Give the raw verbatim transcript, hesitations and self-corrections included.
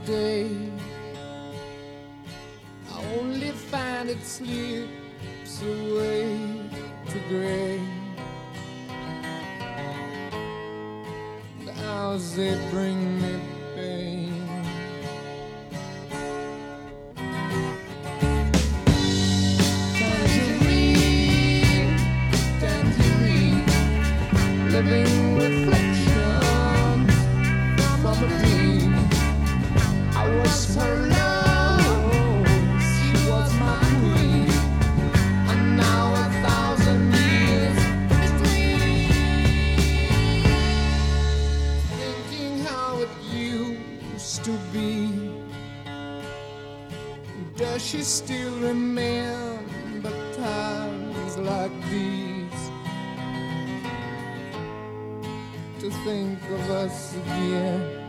day. I only find it slips away to gray. The hours they bring me pain. Tangerine, tangerine, living reflections from a dream. I was her love, she was my queen, and now a thousand years between. Thinking how it used to be. Does she still remember times like these? To think of us again.